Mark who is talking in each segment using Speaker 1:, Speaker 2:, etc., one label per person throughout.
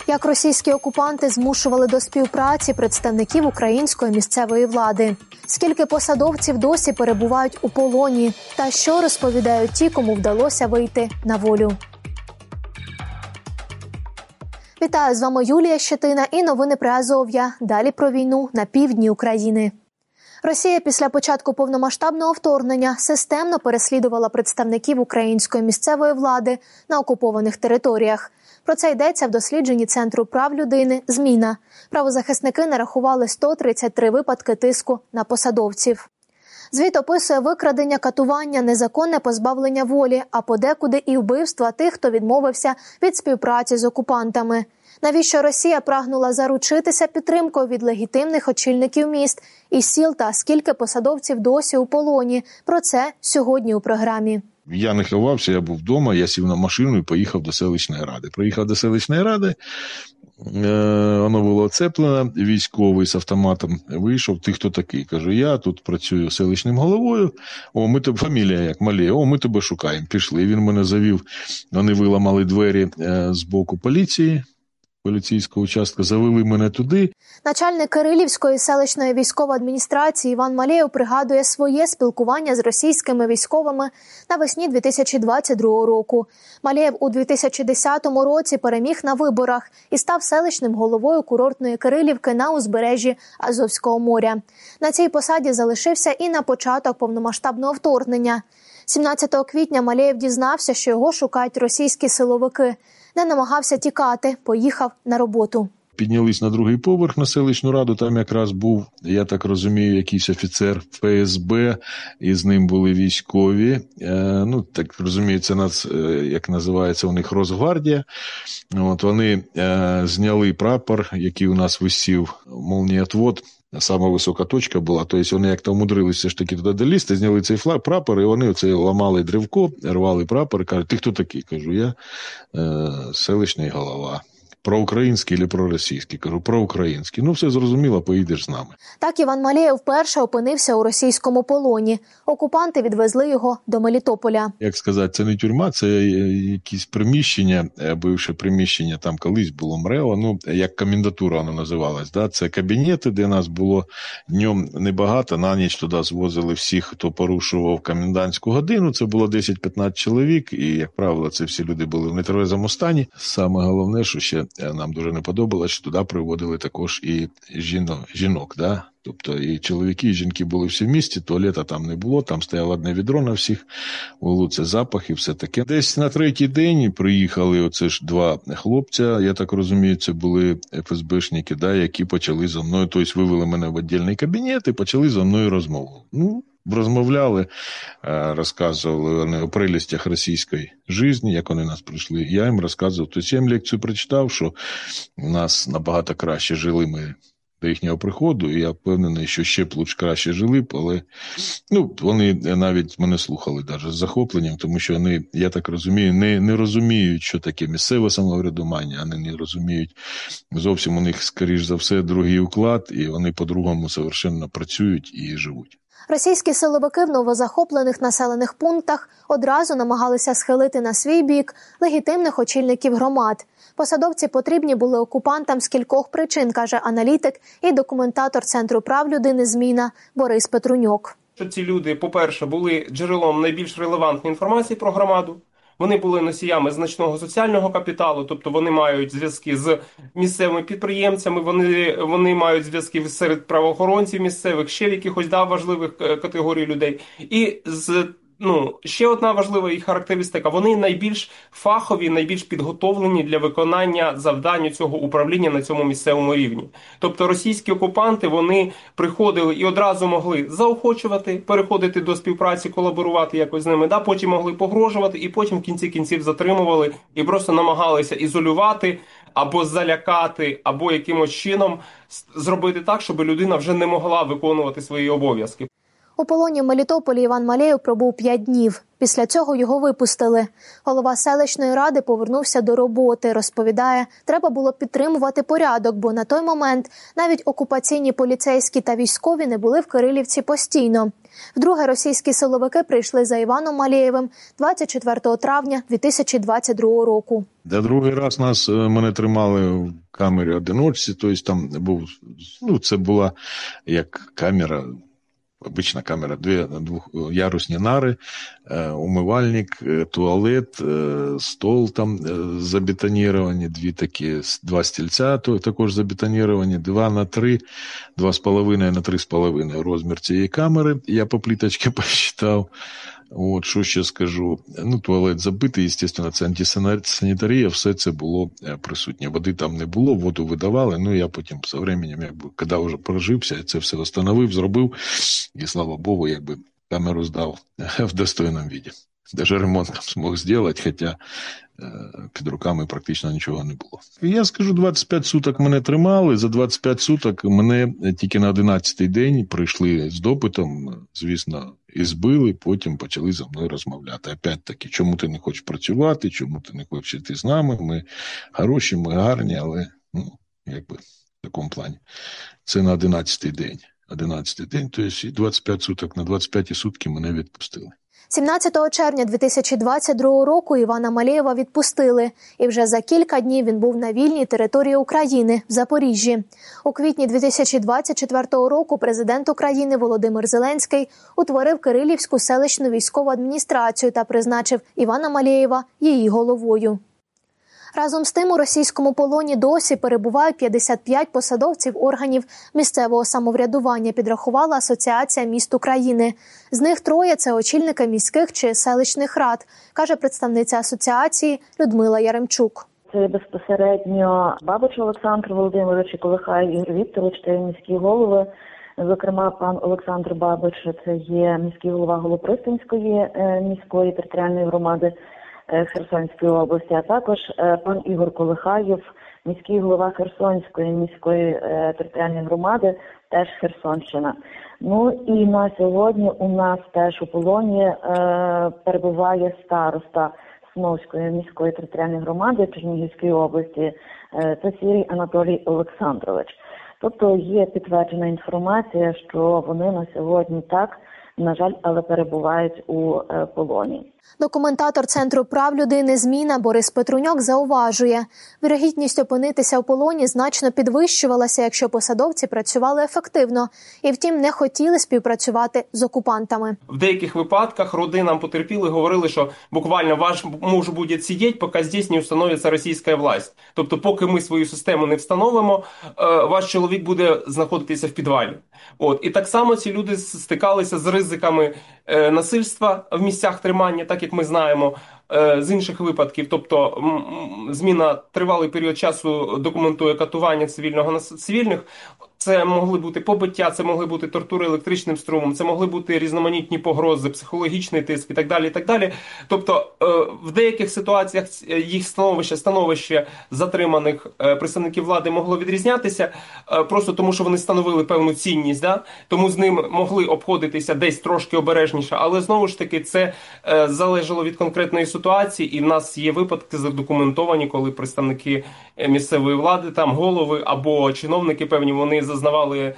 Speaker 1: Як російські окупанти змушували до співпраці представників української місцевої влади. Скільки посадовців досі перебувають у полоні. Та що розповідають ті, кому вдалося вийти на волю. Вітаю, з вами Юлія Щетина і новини про Азов'я. Далі про війну на півдні України. Росія після початку повномасштабного вторгнення системно переслідувала представників української місцевої влади на окупованих територіях. Про це йдеться в дослідженні Центру прав людини «Зміна». Правозахисники нарахували 133 випадки тиску на посадовців. Звіт описує викрадення, катування, незаконне позбавлення волі, а подекуди і вбивства тих, хто відмовився від співпраці з окупантами. Навіщо Росія прагнула заручитися підтримкою від легітимних очільників міст і сіл та скільки посадовців досі у полоні? Про це сьогодні у програмі.
Speaker 2: Я не ховався, я був вдома, я сів на машину і поїхав до селищної ради. Приїхав до селищної ради, воно було оцеплено, військовий з автоматом вийшов, ти хто такий? Кажу, я тут працюю селищним головою, фамілія як Малєєв, ми тебе шукаємо, пішли. Він мене завів, вони виламали двері з боку поліцейського участка, завели мене туди.
Speaker 1: Начальник Кирилівської селищної військової адміністрації Іван Малєєв пригадує своє спілкування з російськими військовими навесні 2022 року. Малєєв у 2010 році переміг на виборах і став селищним головою курортної Кирилівки на узбережжі Азовського моря. На цій посаді залишився і на початок повномасштабного вторгнення. 17 квітня Малєєв дізнався, що його шукають російські силовики. Не намагався тікати, поїхав на роботу.
Speaker 2: Піднялись на другий поверх на селищну раду, там якраз був, я так розумію, якийсь офіцер ФСБ, і з ним були військові. Так розумію, це як називається у них, Росгвардія. Вони зняли прапор, який у нас висів, молнієтвод. Сама висока точка була, тобто вони як-то умудрилися ж таки туди долізти, зняли цей прапор, і вони оце ламали древко, рвали прапор, і кажуть, ти хто такий? Кажу, я селищний голова. Проукраїнський чи проросійський? Кажу, проукраїнський. Все зрозуміло, поїдеш з нами.
Speaker 1: Так Іван Малєєв вперше опинився у російському полоні. Окупанти відвезли його до Мелітополя.
Speaker 2: Як сказати, це не тюрма, це якісь приміщення, бивше приміщення, там колись було МРЕО, як комендатура воно називалось. Да? Це кабінети, де нас було днем небагато, на ніч туди звозили всіх, хто порушував комендантську годину. Це було 10-15 чоловік, і, як правило, це всі люди були в нетверезому стані. Саме головне, що ще нам дуже не подобалось, що туди приводили також і жінок, да? Тобто і чоловіки, і жінки були всі в місті, туалета там не було, там стояло одне відро на всіх, вулиці, запах і все таке. Десь на третій день приїхали оце ж два хлопця, я так розумію, це були ФСБшники, да, які почали зі мною, тобто вивели мене в віддільний кабінет і почали зі мною розмову. Розмовляли, розказували вони о прелістях російської житті, як вони нас прийшли. Я їм розказував, тобто я їм лекцію прочитав, що у нас набагато краще жили ми до їхнього приходу, і я впевнений, що ще б краще жили б, але вони навіть мене слухали навіть з захопленням, тому що вони, я так розумію, не розуміють, що таке місцеве самоврядування, вони не розуміють зовсім, у них, скоріш за все, другий уклад, і вони по-другому совершенно працюють і живуть.
Speaker 1: Російські силовики в новозахоплених населених пунктах одразу намагалися схилити на свій бік легітимних очільників громад. Посадовці потрібні були окупантам з кількох причин, каже аналітик і документатор Центру прав людини «Зміна» Борис Петруньок.
Speaker 3: Що ці люди, по-перше, були джерелом найбільш релевантної інформації про громаду. Вони були носіями значного соціального капіталу, тобто вони мають зв'язки з місцевими підприємцями, вони мають зв'язки серед правоохоронців місцевих, ще в якихось важливих категорій людей. І ще одна важлива їх характеристика – вони найбільш фахові, найбільш підготовлені для виконання завдань цього управління на цьому місцевому рівні. Тобто російські окупанти, вони приходили і одразу могли заохочувати, переходити до співпраці, колаборувати якось з ними, потім могли погрожувати і потім в кінці кінців затримували і просто намагалися ізолювати або залякати, або якимось чином зробити так, щоб людина вже не могла виконувати свої обов'язки.
Speaker 1: У полоні в Мелітополі Іван Малеєв пробув 5 днів. Після цього його випустили. Голова селищної ради повернувся до роботи. Розповідає, треба було підтримувати порядок, бо на той момент навіть окупаційні поліцейські та військові не були в Кирилівці постійно. Вдруге російські силовики прийшли за Іваном Малеєвим 24 травня 2022 року.
Speaker 2: Другий раз мене тримали в камері одиночці, тобто там був, це була як камера, обична камера, двохярусні нари, умивальник, туалет, стол там забетоніровані, два стільця також забетоніровані, 2х3, 2,5 на 3,5 розмір цієї камери. Я по пліточці посчитав. Що ще скажу? Туалет забитий, звісно, це антисанітарія, все це було присутнє. Води там не було, воду видавали, я потім з часом, коли вже прожився, це все встановив, зробив, і слава Богу, камеру здав в достойному віді. Навіть ремонт там змог зробити, хоча під руками практично нічого не було. Я скажу, 25 суток мене тримали, за 25 суток мене тільки на 11-й день прийшли з допитом, звісно, і збили, потім почали за мною розмовляти. Опять-таки, чому ти не хочеш працювати, чому ти не хочеш йти з нами, ми хороші, ми гарні, але, в такому плані. Це на 11-й день. 11-й день, тобто 25 суток, на 25-ті сутки мене відпустили.
Speaker 1: 17 червня 2022 року Івана Малеєва відпустили, і вже за кілька днів він був на вільній території України, в Запоріжжі. У квітні 2024 року президент України Володимир Зеленський утворив Кирилівську селищну військову адміністрацію та призначив Івана Малеєва її головою. Разом з тим у російському полоні досі перебувають 55 посадовців органів місцевого самоврядування, підрахувала Асоціація міст України. З них 3 – це очільники міських чи селищних рад, каже представниця асоціації Людмила Яремчук.
Speaker 4: Це безпосередньо Бабич Олександр Володимирович і Колихай Ігор Вікторович, це міські голови. Зокрема, пан Олександр Бабич – це є міський голова Голопристанської міської територіальної громади Херсонської області, а також пан Ігор Колихаєв, міський голова Херсонської міської територіальної громади, теж Херсонщина. І на сьогодні у нас теж у полоні перебуває староста Сновської міської територіальної громади Чернігівської області, це Сірій Анатолій Олександрович. Тобто є підтверджена інформація, що вони на сьогодні на жаль, але перебувають у полоні.
Speaker 1: Документатор Центру прав людини «Зміна» Борис Петруньок зауважує, вірогідність опинитися в полоні значно підвищувалася, якщо посадовці працювали ефективно і, втім, не хотіли співпрацювати з окупантами.
Speaker 3: В деяких випадках родинам потерпілих говорили, що буквально ваш муж буде сидіти, поки здесь не встановиться російська власть. Тобто, поки ми свою систему не встановимо, ваш чоловік буде знаходитися в підвалі. І так само ці люди стикалися з ризиками насильства в місцях тримання, так як ми знаємо, з інших випадків. Тобто зміна тривалий період часу документує катування цивільних. Це могли бути побиття, це могли бути тортури електричним струмом, це могли бути різноманітні погрози, психологічний тиск і так далі, і так далі. Тобто в деяких ситуаціях їх становище затриманих представників влади могло відрізнятися, просто тому що вони становили певну цінність, тому з ним могли обходитися десь трошки обережніше, але знову ж таки це залежало від конкретної ситуації, і в нас є випадки задокументовані, коли представники місцевої влади, голови або чиновники певні, вони зазнавали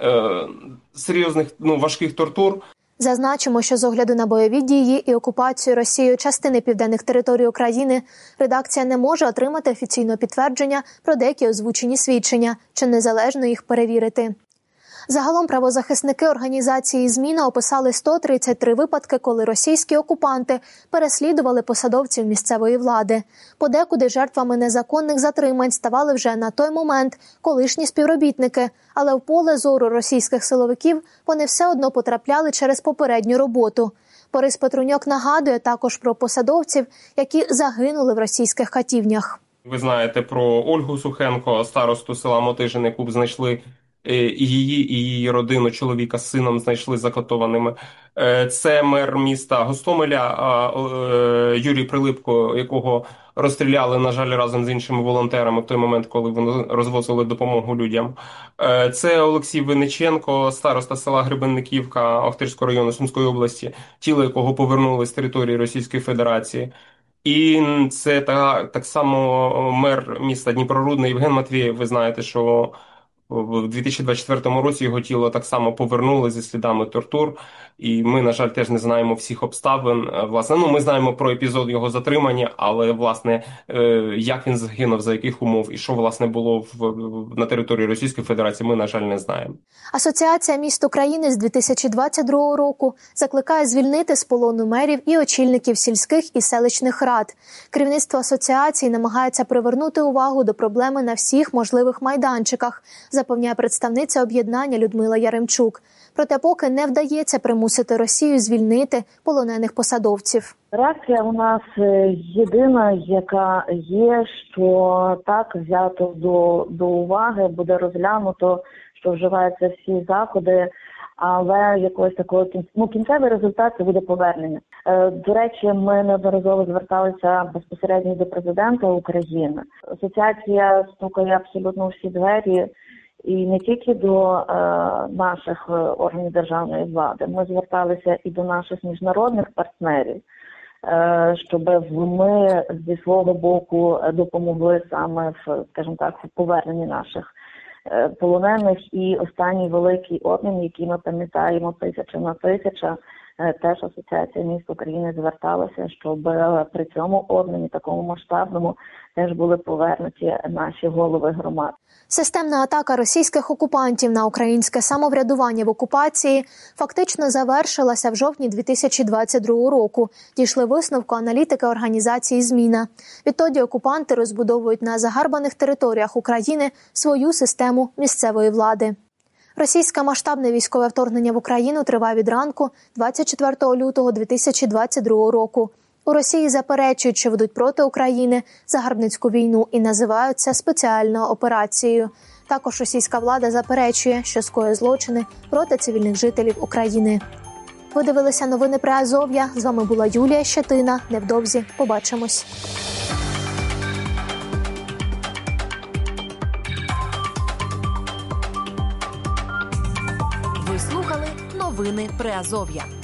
Speaker 3: серйозних, важких тортур.
Speaker 1: Зазначимо, що з огляду на бойові дії і окупацію Росією частини південних територій України, редакція не може отримати офіційного підтвердження про деякі озвучені свідчення, чи незалежно їх перевірити. Загалом правозахисники організації «Зміна» описали 133 випадки, коли російські окупанти переслідували посадовців місцевої влади. Подекуди жертвами незаконних затримань ставали вже на той момент колишні співробітники, але в поле зору російських силовиків вони все одно потрапляли через попередню роботу. Борис Петруньок нагадує також про посадовців, які загинули в російських катівнях.
Speaker 3: Ви знаєте про Ольгу Сухенко, старосту села Мотижин, яку знайшли і її родину, чоловіка з сином знайшли закатованими. Це мер міста Гостомеля Юрій Прилипко, якого розстріляли, на жаль, разом з іншими волонтерами в той момент, коли вони розвозили допомогу людям. Це Олексій Винниченко, староста села Гребенниківка Охтирського району Сумської області, тіло якого повернули з території Російської Федерації. І це так само мер міста Дніпрорудне Євген Матвєєв. Ви знаєте, що в 2024 році його тіло так само повернули зі слідами тортур, і ми, на жаль, теж не знаємо всіх обставин. Власне, ми знаємо про епізод його затримання, але, власне, як він загинув, за яких умов і що, власне, було на території Російської Федерації, ми, на жаль, не знаємо.
Speaker 1: Асоціація міст України з 2022 року закликає звільнити з полону мерів і очільників сільських і селищних рад. Керівництво асоціації намагається привернути увагу до проблеми на всіх можливих майданчиках, запевняє представниця об'єднання Людмила Яремчук. Проте поки не вдається примусити Росію звільнити полонених посадовців.
Speaker 4: Реакція у нас єдина, яка є, що так взято до уваги, буде розглянуто, що вживаються всі заходи, але якогось такого кінцевий результат – це буде повернення. До речі, ми неодноразово зверталися безпосередньо до президента України. Асоціація стукає абсолютно всі двері, і не тільки до наших органів державної влади. Ми зверталися і до наших міжнародних партнерів, щоб ми зі свого боку допомогли саме в, скажімо так, в поверненні наших полонених. І останній великий обмін, який ми пам'ятаємо 1000 на 1000, теж Асоціація міст України зверталася, щоб при цьому обміні, такому масштабному, теж були повернуті наші голови громад.
Speaker 1: Системна атака російських окупантів на українське самоврядування в окупації фактично завершилася в жовтні 2022 року. Дійшли висновку аналітики організації «Зміна». Відтоді окупанти розбудовують на загарбаних територіях України свою систему місцевої влади. Російське масштабне військове вторгнення в Україну триває від ранку 24 лютого 2022 року. У Росії заперечують, що ведуть проти України загарбницьку війну і називають це спеціальною операцією. Також російська влада заперечує, що скоює злочини проти цивільних жителів України. Ви дивилися новини Приазов'я. З вами була Юлія Щетина. Невдовзі побачимось.
Speaker 5: Ви слухали новини Приазов'я.